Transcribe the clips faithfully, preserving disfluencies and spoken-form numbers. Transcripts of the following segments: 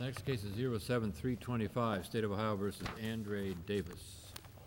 Next case is zero seven three twenty-five, State of Ohio versus Andre Davis.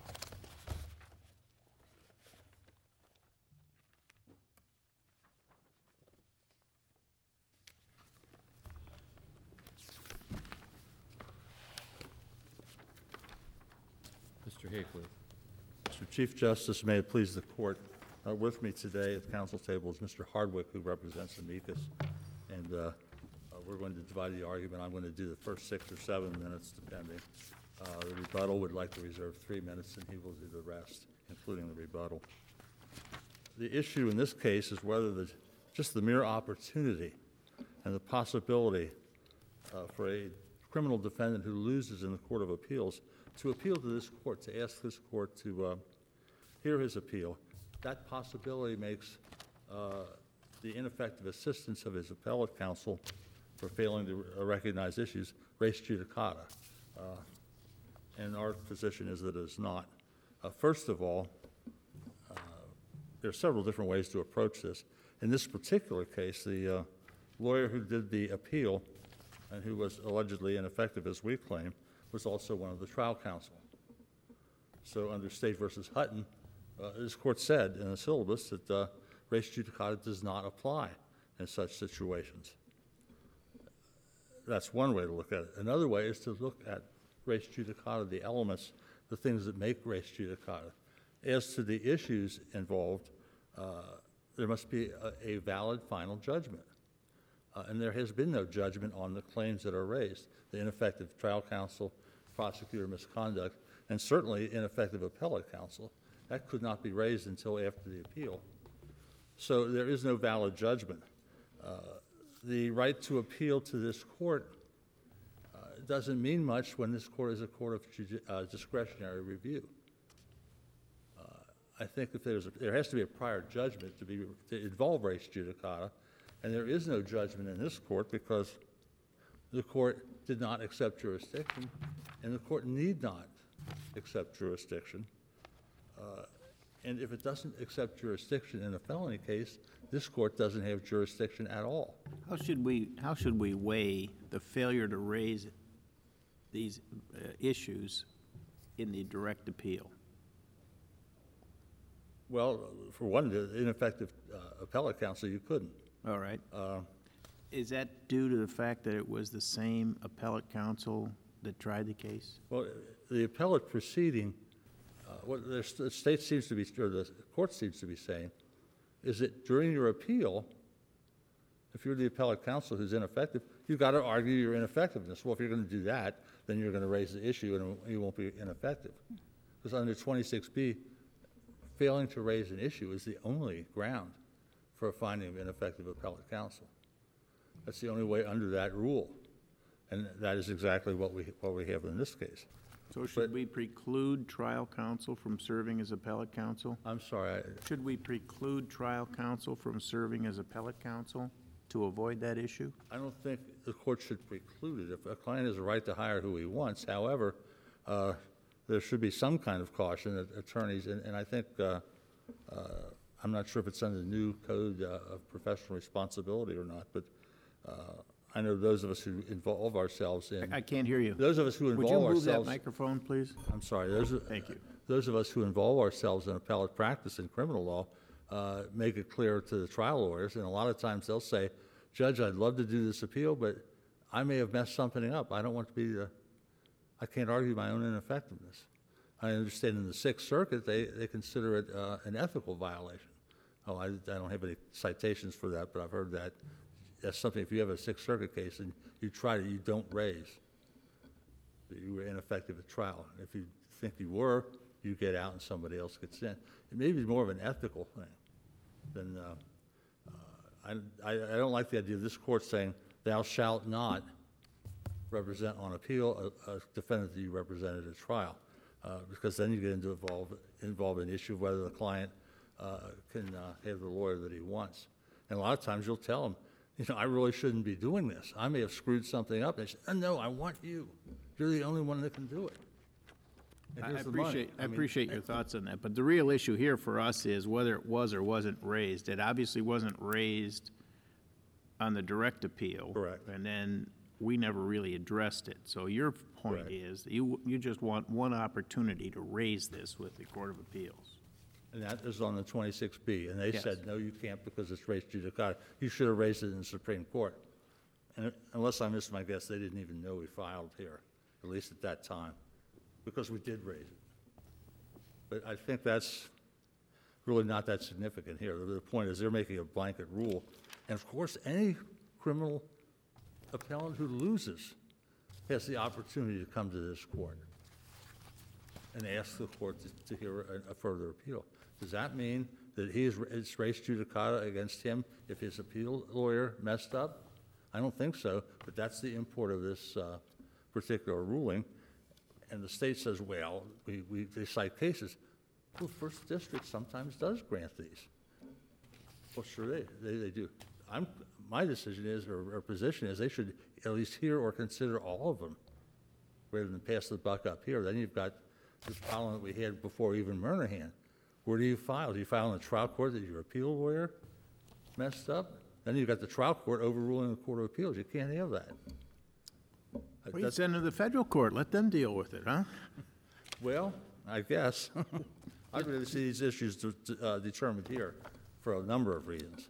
Mister Haycliff. Mister Chief Justice, may it please the court, uh, with me today at the council table is Mister Hardwick, who represents amicus, and uh, uh, we're going to divide the argument. I'm going to do the first six or seven minutes, depending. Uh, the rebuttal would like to reserve three minutes, and he will do the rest, including the rebuttal. The issue in this case is whether the, just the mere opportunity and the possibility uh, for a criminal defendant who loses in the Court of Appeals to appeal to this court, to ask this court to uh, hear his appeal, that possibility makes uh, the ineffective assistance of his appellate counsel for failing to uh, recognize issues res judicata. Uh, and our position is that it is not. Uh, first of all, uh, there are several different ways to approach this. In this particular case, the uh, lawyer who did the appeal and who was allegedly ineffective, as we claim, was also one of the trial counsel. So under State versus Hutton, uh, this court said in the syllabus that uh, res judicata does not apply in such situations. That's one way to look at it. Another way is to look at res judicata, the elements, the things that make res judicata. As to the issues involved, uh, there must be a, a valid final judgment. Uh, and there has been no judgment on the claims that are raised, the ineffective trial counsel, prosecutor misconduct, and certainly ineffective appellate counsel. That could not be raised until after the appeal. So there is no valid judgment. Uh, the right to appeal to this court uh, doesn't mean much when this court is a court of uh, discretionary review. Uh, I think if there's a, there has to be a prior judgment to be to involve res judicata, and there is no judgment in this court because the court did not accept jurisdiction, and the court need not accept jurisdiction. Uh, and if it doesn't accept jurisdiction in a felony case, this court doesn't have jurisdiction at all. How should we, how should we weigh the failure to raise these uh, issues in the direct appeal? Well, for one, the ineffective uh, appellate counsel, you couldn't. All right. Uh, Is that due to the fact that it was the same appellate counsel that tried the case? Well, the appellate proceeding, uh, what the state seems to be, or the court seems to be saying, is that during your appeal, if you're the appellate counsel who's ineffective, you've got to argue your ineffectiveness. Well, if you're going to do that, then you're going to raise the issue and you won't be ineffective. Because under twenty-six B, failing to raise an issue is the only ground for a finding of ineffective appellate counsel. That's the only way under that rule. And that is exactly what we, what we have in this case. So should But- we preclude trial counsel from serving as appellate counsel? I'm sorry, I, Should we preclude trial counsel from serving as appellate counsel to avoid that issue? I don't think the court should preclude it. If a client has a right to hire who he wants, however, uh, there should be some kind of caution that attorneys, and, and I think, uh, uh, I'm not sure if it's under the new code uh, of professional responsibility or not, but uh, I know those of us who involve ourselves in... I can't hear you. Those of us who involve Would you move ourselves... that microphone, please? I'm sorry. Those, Thank you. Those of us who involve ourselves in appellate practice in criminal law uh, make it clear to the trial lawyers, and a lot of times they'll say, Judge, I'd love to do this appeal, but I may have messed something up. I don't want to be the... I can't argue my own ineffectiveness. I understand in the Sixth Circuit, they, they consider it uh, an ethical violation. Oh, I, I don't have any citations for that, but I've heard that. That's something, if you have a Sixth Circuit case and you try to, you don't raise, that you were ineffective at trial. If you think you were, you get out and somebody else gets in. It may be more of an ethical thing than, uh, uh, I, I, I don't like the idea of this court saying, thou shalt not represent on appeal a, a defendant that you represented at trial. Uh, because then you get into involve, involve an issue of whether the client uh, can uh, have the lawyer that he wants. And a lot of times you'll tell them, you know, I really shouldn't be doing this. I may have screwed something up. And they say, oh, no, I want you. You're the only one that can do it. And I here's the money. appreciate, I mean, appreciate your thoughts on that, but the real issue here for us is whether it was or wasn't raised. It obviously wasn't raised on the direct appeal. Correct. And then we never really addressed it. So your point Correct. is, that you, you just want one opportunity to raise this with the Court of Appeals. And that is on the twenty-six B, and they Yes. said, no, you can't because it's res judicata. You should have raised it in the Supreme Court. And unless I missed my guess, they didn't even know we filed here, at least at that time, because we did raise it. But I think that's really not that significant here. The, the point is they're making a blanket rule. And of course, any criminal appellant who loses has the opportunity to come to this court and ask the court to, to hear a, a further appeal. Does that mean that he is, it's res judicata against him if his appeal lawyer messed up? I don't think so, but that's the import of this uh, particular ruling. And the state says, well, we, we, they cite cases. Well, First District sometimes does grant these. Well, sure, they, they, they do. I'm, my decision is, or, or position is, they should at least hear or consider all of them rather than pass the buck up here. Then you've got this problem that we had before even Murnahan. Where do you file? Do you file in the trial court that your appeal lawyer messed up? Then you've got the trial court overruling the Court of Appeals. You can't have that. Well, you That's- send it to the federal court, let them deal with it, huh? Well, I guess. I'd rather see these issues de- de- uh, determined here for a number of reasons.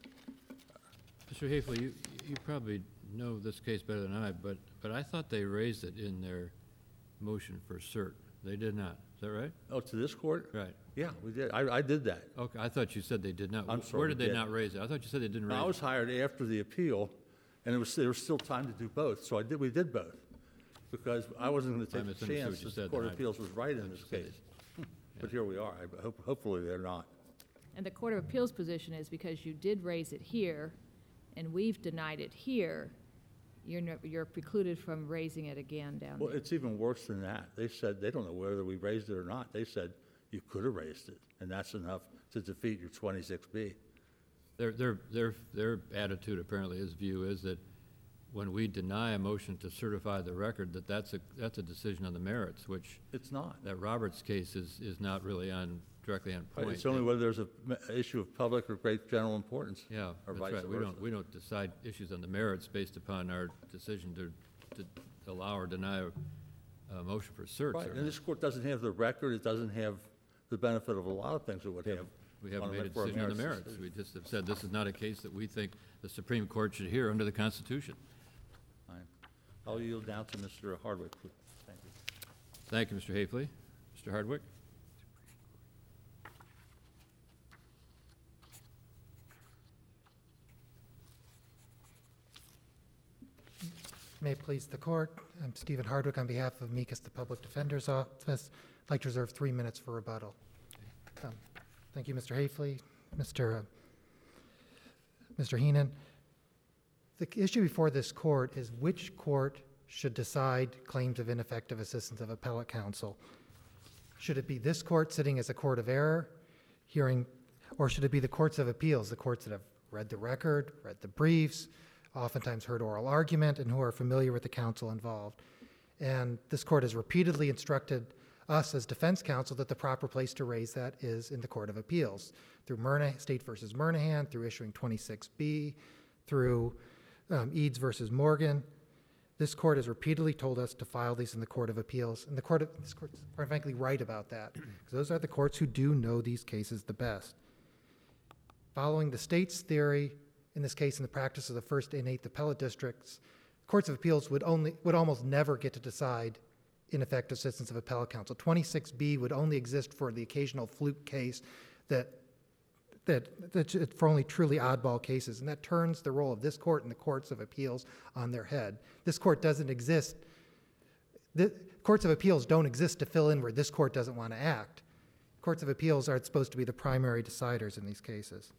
Mister Haefele, you, you probably know this case better than I, but, but I thought they raised it in their motion for cert. They did not. Is that right? Oh, to this court? Right. Yeah, we did. I, I did that. Okay, I thought you said they did not. I'm Where sorry, did we they did. not raise it? I thought you said they didn't raise I it. was hired after the appeal, and it was, there was still time to do both, so I did, we did both. Because I wasn't going to I take the misunderstood chance what you that the said, Court then of I Appeals was right in this understood case. it. But here we are. I hope, hopefully they're not. And the Court of Appeals position is because you did raise it here, and we've denied it here, you're, no- you're precluded from raising it again down Well, there. it's even worse than that. They said they don't know whether we raised it or not. They said you could have raised it, and that's enough to defeat your twenty-six B. Their, their, their, their attitude, apparently, his view is that when we deny a motion to certify the record, that that's a, that's a decision on the merits, which It's not. that Roberts case is, is not really on, directly on point. It's only whether there's an issue of public or great general importance. Yeah, or that's vice right. We versa. don't, we don't decide issues on the merits based upon our decision to, to allow or deny a, a motion for cert. Right, certainly. and this court doesn't have the record, it doesn't have the benefit of a lot of things it would have. We haven't on made a for decision on the merits. decision. We just have said this is not a case that we think the Supreme Court should hear under the Constitution. Fine. I'll yield now to Mister Hardwick, please. Thank you. Thank you, Mister Haefele. Mister Hardwick? May it please the court, I'm Stephen Hardwick on behalf of Amicus, the Public Defender's Office. I'd like to reserve three minutes for rebuttal. Um, Thank you, Mister Haefele, Mister uh, Mister Heenan. The issue before this court is which court should decide claims of ineffective assistance of appellate counsel. Should it be this court sitting as a court of error, hearing, or should it be the courts of appeals, the courts that have read the record, read the briefs, oftentimes heard oral argument, and who are familiar with the counsel involved? And this court has repeatedly instructed us as defense counsel that the proper place to raise that is in the Court of Appeals, through Myrna, State versus Murnahan, through issuing twenty-six B, through um, Eads versus Morgan. This court has repeatedly told us to file these in the Court of Appeals, and the court, of, this court's quite frankly right about that, because those are the courts who do know these cases the best. Following the state's theory, in this case in the practice of the first and eighth appellate districts, courts of appeals would only would almost never get to decide ineffective assistance of appellate counsel. twenty-six B would only exist for the occasional fluke case that that, that for only truly oddball cases, and that turns the role of this court and the courts of appeals on their head. This court doesn't exist. The courts of appeals don't exist to fill in where this court doesn't want to act. Courts of appeals are supposed to be the primary deciders in these cases.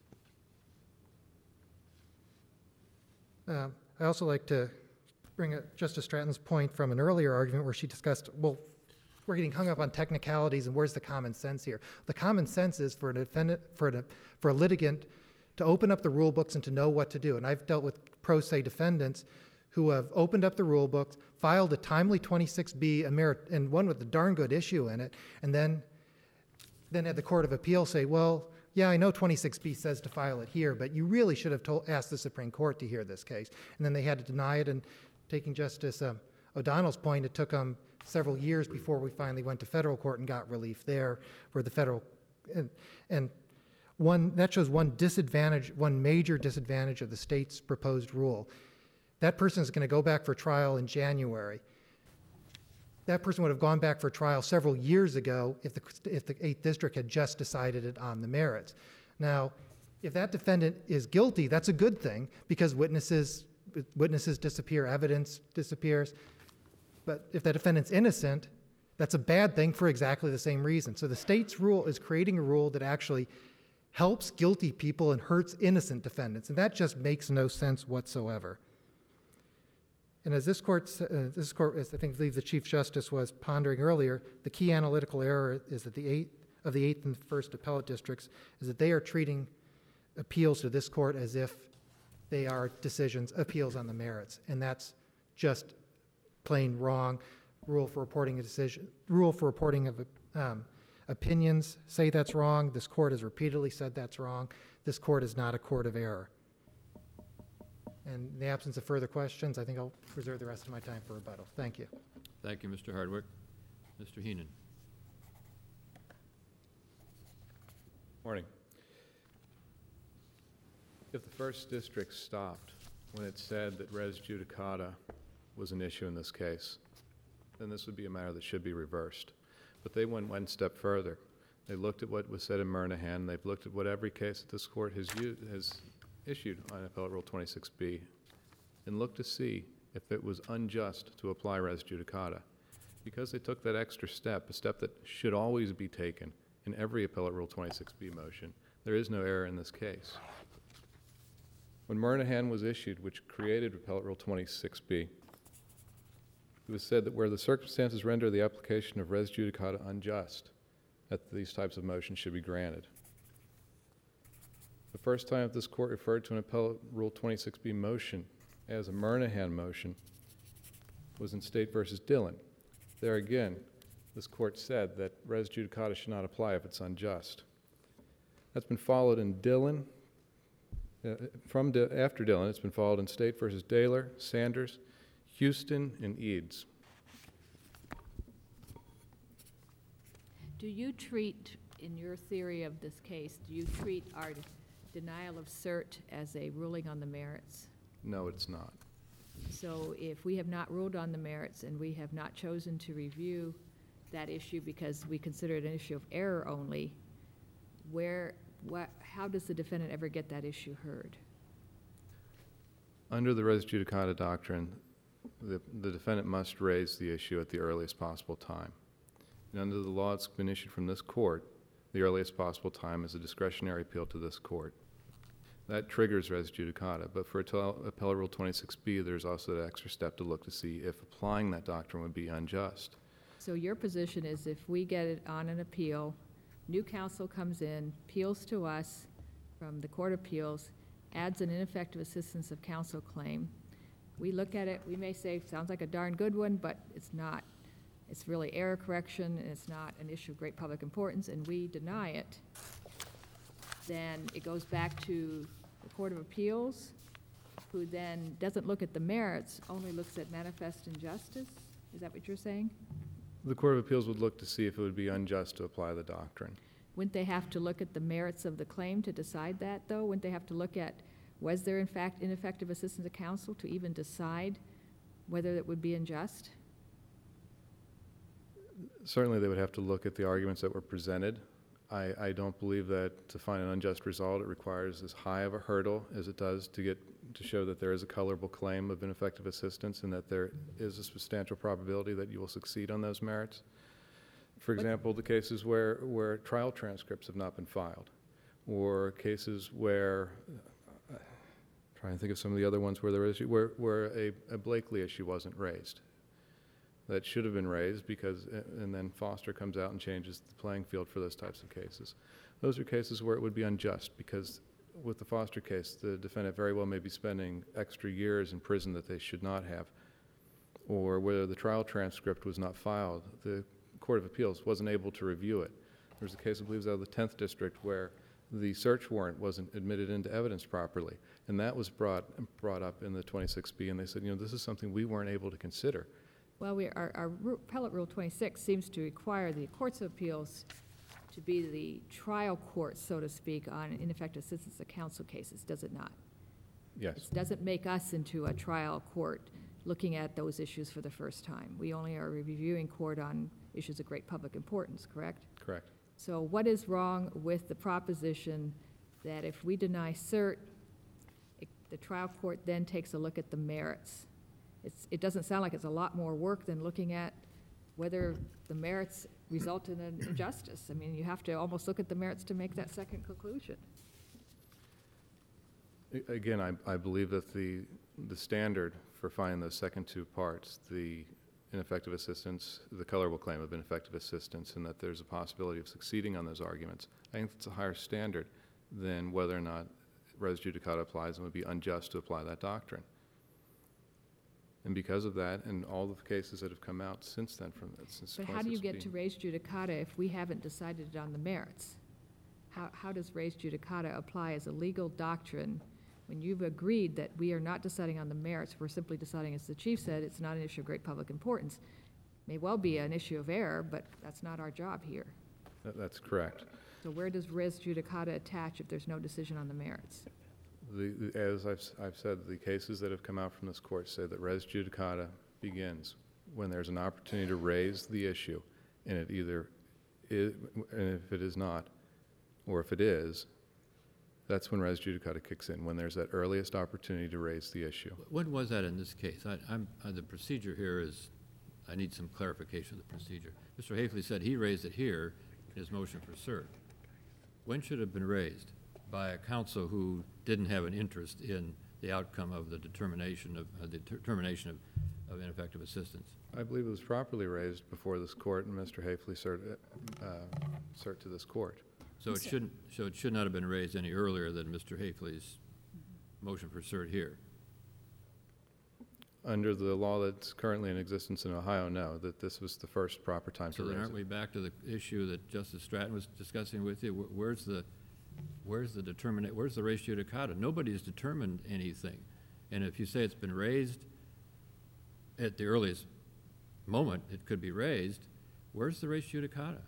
Uh, I also like to bring up Justice Stratton's point from an earlier argument where she discussed, well, we're getting hung up on technicalities and where's the common sense here? The common sense is for a defendant, for a, for a litigant to open up the rule books and to know what to do. And I've dealt with pro se defendants who have opened up the rule books, filed a timely twenty-six B, a merit, and one with a darn good issue in it, and then, then had the Court of Appeal say, well, yeah, I know twenty-six B says to file it here, but you really should have told, asked the Supreme Court to hear this case. And then they had to deny it, and taking Justice um, O'Donnell's point, it took them several years before we finally went to federal court and got relief there, where the federal, and, and one, that shows one disadvantage, one major disadvantage of the state's proposed rule. That person is going to go back for trial in January. That person would have gone back for trial several years ago if the, if the eighth District had just decided it on the merits. Now, if that defendant is guilty, that's a good thing, because witnesses, witnesses disappear, evidence disappears. But if that defendant's innocent, that's a bad thing for exactly the same reason. So the state's rule is creating a rule that actually helps guilty people and hurts innocent defendants, and that just makes no sense whatsoever. And as this court, uh, this court, as I think I believe the Chief Justice was pondering earlier, the key analytical error is that the eighth of the eighth and first appellate districts is that they are treating appeals to this court as if they are decisions, appeals on the merits, and that's just plain wrong. Rule for reporting a decision, rule for reporting of um, opinions say that's wrong. This court has repeatedly said that's wrong. This court is not a court of error. And in the absence of further questions, I think I'll reserve the rest of my time for rebuttal. Thank you. Thank you, Mister Hardwick. Mister Heenan. Morning. If the first district stopped when it said that res judicata was an issue in this case, then this would be a matter that should be reversed. But they went one step further. They looked at what was said in Murnahan. They've looked at what every case that this court has used, has issued on Appellate Rule twenty-six B, and looked to see if it was unjust to apply res judicata. Because they took that extra step, a step that should always be taken in every Appellate Rule twenty-six B motion, there is no error in this case. When Murnahan was issued, which created Appellate Rule twenty-six B, it was said that where the circumstances render the application of res judicata unjust, that these types of motions should be granted. The first time that this court referred to an Appellate Rule twenty-six B motion as a Murnahan motion was in State versus Dillon. There again, this court said that res judicata should not apply if it's unjust. That's been followed in Dillon. Uh, from Di- after Dillon, it's been followed in State versus Daylor, Sanders, Houston, and Eads. Do you treat, in your theory of this case, do you treat our denial of cert as a ruling on the merits? No, it's not. So if we have not ruled on the merits and we have not chosen to review that issue because we consider it an issue of error only, where, what, how does the defendant ever get that issue heard? Under the res judicata doctrine, the, the defendant must raise the issue at the earliest possible time. And under the law that's been issued from this court, the earliest possible time is a discretionary appeal to this court. That triggers res judicata, but for Appellate Rule twenty-six B, there's also that extra step to look to see if applying that doctrine would be unjust. So your position is if we get it on an appeal, new counsel comes in, appeals to us from the Court of Appeals, adds an ineffective assistance of counsel claim. We look at it, we may say, sounds like a darn good one, but it's not. It's really error correction, and it's not an issue of great public importance, and we deny it. Then it goes back to the Court of Appeals, who then doesn't look at the merits, only looks at manifest injustice? Is that what you're saying? The Court of Appeals would look to see if it would be unjust to apply the doctrine. Wouldn't they have to look at the merits of the claim to decide that, though? Wouldn't they have to look at, was there in fact ineffective assistance of counsel to even decide whether it would be unjust? Certainly they would have to look at the arguments that were presented. I, I don't believe that to find an unjust result, it requires as high of a hurdle as it does to get to show that there is a colorable claim of ineffective assistance and that there is a substantial probability that you will succeed on those merits. For example, the cases where, where trial transcripts have not been filed, or cases where, uh, trying to think of some of the other ones where there is, where, where a, a Blakely issue wasn't raised. That should have been raised because, and then Foster comes out and changes the playing field for those types of cases. Those are cases where it would be unjust because with the Foster case, the defendant very well may be spending extra years in prison that they should not have, or where the trial transcript was not filed. The Court of Appeals wasn't able to review it. There was a case, I believe, it was out of the tenth District where the search warrant wasn't admitted into evidence properly. And that was brought, brought up in the twenty-six B, and they said, you know, this is something we weren't able to consider. Well, we, our, our ru- appellate rule twenty-six seems to require the courts of appeals to be the trial court, so to speak, on ineffective assistance of counsel cases, does it not? Yes, It doesn't make us into a trial court looking at those issues for the first time. We only are a reviewing court on issues of great public importance, correct? correct. So what is wrong with the proposition that if we deny cert, it- the trial court then takes a look at the merits? It's, it doesn't sound like it's a lot more work than looking at whether the merits result in an injustice. I mean, you have to almost look at the merits to make that second conclusion. A- Again, I, I believe that the, the standard for finding those second two parts, the ineffective assistance, the colorable claim of ineffective assistance, and that there's a possibility of succeeding on those arguments, I think it's a higher standard than whether or not res judicata applies and would be unjust to apply that doctrine. And because of that, and all the cases that have come out since then from, since But how do you get twenty-six to B. res judicata if we haven't decided on the merits? How, how does res judicata apply as a legal doctrine when you've agreed that we are not deciding on the merits, we're simply deciding, as the chief said, it's not an issue of great public importance? May well be an issue of error, but that's not our job here. That- That's correct. So where does res judicata attach if there's no decision on the merits? The, the- as I've, s- I've said, the cases that have come out from this court say that res judicata begins when there's an opportunity to raise the issue, and it either is, and if it is not, or if it is, that's when res judicata kicks in, when there's that earliest opportunity to raise the issue. When was that in this case? I, I'm, uh, the procedure here is, I need some clarification of the procedure. Mister Hafley said he raised it here in his motion for cert. When should it have been raised? By a counsel who didn't have an interest in the outcome of the determination of, uh, the determination of, of ineffective assistance? I believe it was properly raised before this court, and Mister Hafley cert, uh, cert to this court. So it shouldn't, so it should not have been raised any earlier than Mister Hafley's motion for cert here? Under the law that's currently in existence in Ohio, no, that this was the first proper time to So raise then it. aren't we back to the issue that Justice Stratton was discussing with you? Wh- Where's the, where's the determinate, where's the res judicata? Nobody's determined anything. And if you say it's been raised at the earliest moment it could be raised, where's the res judicata?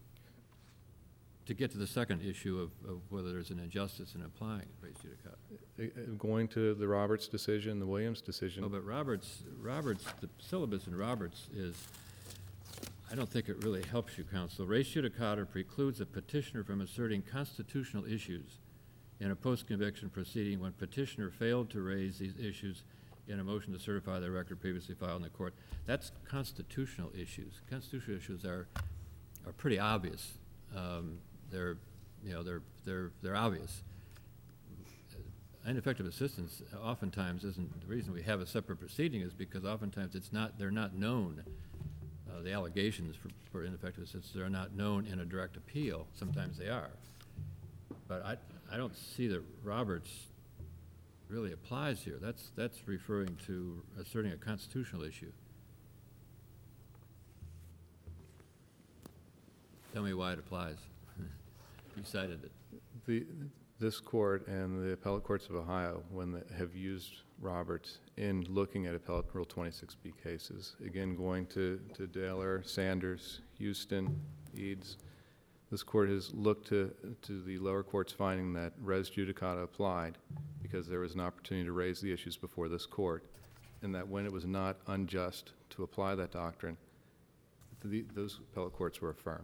To get to the second issue of, of whether there's an injustice in applying res judicata. Uh, uh, Going to the Roberts decision, the Williams decision. Oh, but Roberts, Roberts, the syllabus in Roberts is, I don't think it really helps you, counsel. Res judicata precludes a petitioner from asserting constitutional issues in a post-conviction proceeding when petitioner failed to raise these issues in a motion to certify the record previously filed in the court. That's constitutional issues. Constitutional issues are, are pretty obvious. Um, they're, you know, they're, they're, they're obvious. Ineffective assistance oftentimes isn't, the reason we have a separate proceeding is because oftentimes it's not, they're not known. Uh, the allegations for, for ineffective assistance are not known in a direct appeal. Sometimes they are. But I, I don't see that Roberts really applies here. That's, that's referring to asserting a constitutional issue. Tell me why it applies. You cited it. The, this court and the appellate courts of Ohio, when they have used Roberts in looking at appellate Rule twenty-six B cases, again, going to, to Daler, Sanders, Houston, Eads, this court has looked to, to the lower courts finding that res judicata applied because there was an opportunity to raise the issues before this court, and that when it was not unjust to apply that doctrine, the, those appellate courts were affirmed.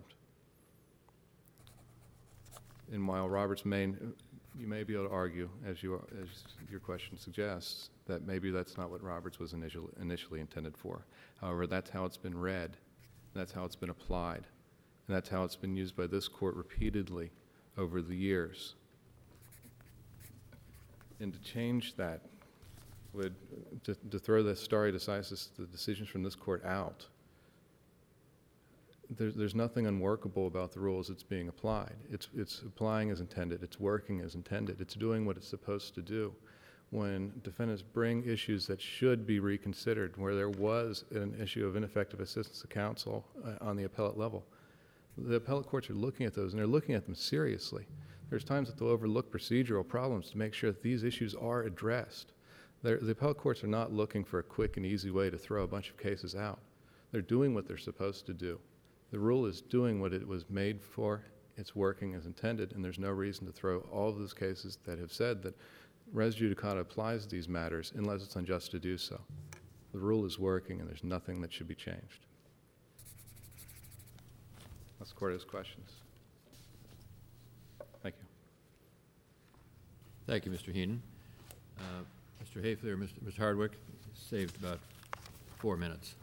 And while Roberts may, you may be able to argue, as, you, as your question suggests, that maybe that's not what Roberts was initially, initially intended for. However, that's how it's been read, that's how it's been applied, and that's how it's been used by this court repeatedly over the years. And to change that would, to, to throw the stare decisis, the decisions from this court out, There, there's nothing unworkable about the rules that's being applied. It's, it's applying as intended. It's working as intended. It's doing what it's supposed to do. When defendants bring issues that should be reconsidered, where there was an issue of ineffective assistance of counsel uh, on the appellate level, the appellate courts are looking at those, and they're looking at them seriously. There's times that they'll overlook procedural problems to make sure that these issues are addressed. They're, the appellate courts are not looking for a quick and easy way to throw a bunch of cases out. They're doing what they're supposed to do. The rule is doing what it was made for, it's working as intended, and there's no reason to throw all of those cases that have said that res judicata applies to these matters unless it's unjust to do so. The rule is working, and there's nothing that should be changed. Unless the court has questions. Thank you. Thank you, Mister Heenan. Uh, Mister Hafley or Mister Miz Hardwick saved about four minutes.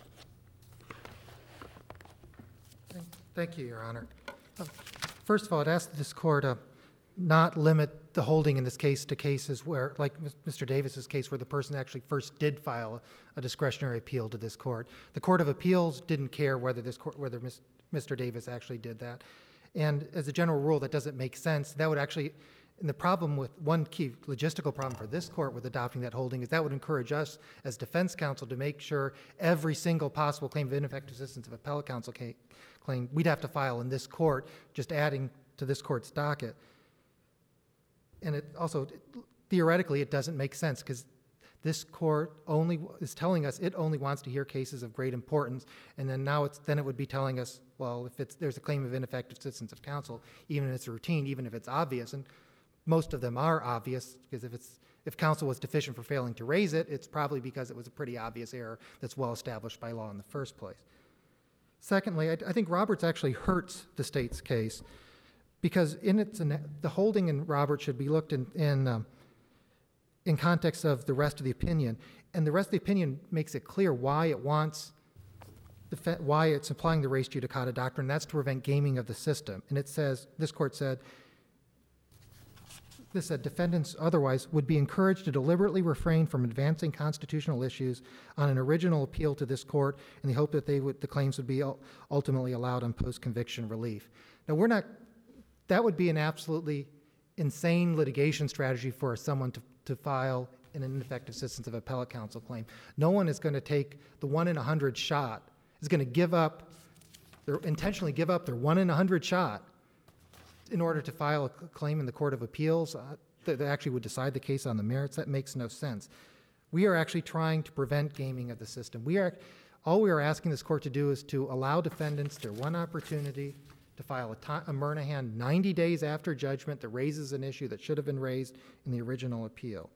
Thank- Thank you, Your Honor. Uh, First of all, I'd ask that this court uh, not limit the holding in this case to cases where, like Mister Davis's case, where the person actually first did file a discretionary appeal to this court. The Court of Appeals didn't care whether this court, whether Mis- Mister Davis actually did that. And as a general rule, that doesn't make sense. That would actually, and the problem with, one key logistical problem for this court with adopting that holding is that would encourage us as defense counsel to make sure every single possible claim of ineffective assistance of appellate counsel ca- claim we'd have to file in this court, just adding to this court's docket. And it also, theoretically, it doesn't make sense because this court only is telling us it only wants to hear cases of great importance, and then now it's then it would be telling us, well, if it's there's a claim of ineffective assistance of counsel, even if it's a routine, even if it's obvious, and most of them are obvious because if it's if counsel was deficient for failing to raise it, it's probably because it was a pretty obvious error that's well established by law in the first place. Secondly, I, I think Roberts actually hurts the state's case because in its the holding in Roberts should be looked in in um, in context of the rest of the opinion, and the rest of the opinion makes it clear why it wants the fe- why it's applying the res judicata doctrine. That's to prevent gaming of the system. And it says this court said. This said, defendants otherwise would be encouraged to deliberately refrain from advancing constitutional issues on an original appeal to this court in the hope that they would, the claims would be ultimately allowed on post-conviction relief. Now, we're not, that would be an absolutely insane litigation strategy for someone to, to file an ineffective assistance of appellate counsel claim. No one is going to take the one in a hundred shot, is going to give up, their, intentionally give up their one in a hundred shot in order to file a claim in the Court of Appeals uh, that, that actually would decide the case on the merits. That makes no sense. We are actually trying to prevent gaming of the system. We are, all we are asking this court to do is to allow defendants their one opportunity to file a, ti- a Murnahan ninety days after judgment that raises an issue that should have been raised in the original appeal.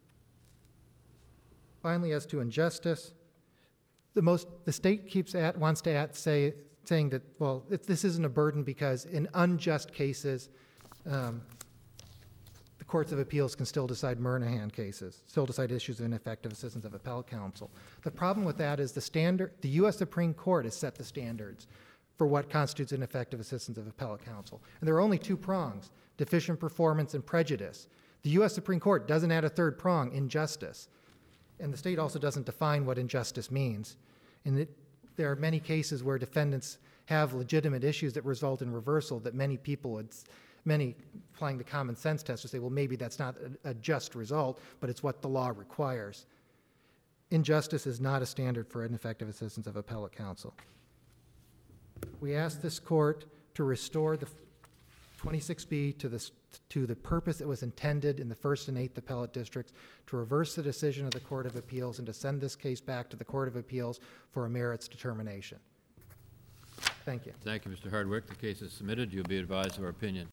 Finally, as to injustice, the most the state keeps at wants to at say saying that, well, it, this isn't a burden because in unjust cases, um, the courts of appeals can still decide Murnahan cases, still decide issues of ineffective assistance of appellate counsel. The problem with that is the standard, the U S Supreme Court has set the standards for what constitutes ineffective assistance of appellate counsel. And there are only two prongs, deficient performance and prejudice. The U S Supreme Court doesn't add a third prong, injustice. And the state also doesn't define what injustice means. And it, there are many cases where defendants have legitimate issues that result in reversal that many people would, many applying the common sense test would say, well, maybe that's not a, a just result, but it's what the law requires. Injustice is not a standard for ineffective assistance of appellate counsel. We ask this court to restore the twenty-six B to the, to the purpose it was intended in the first and eighth appellate districts, to reverse the decision of the Court of Appeals and to send this case back to the Court of Appeals for a merits determination. Thank you. Thank you, Mister Hardwick. The case is submitted. You'll be advised of our opinion.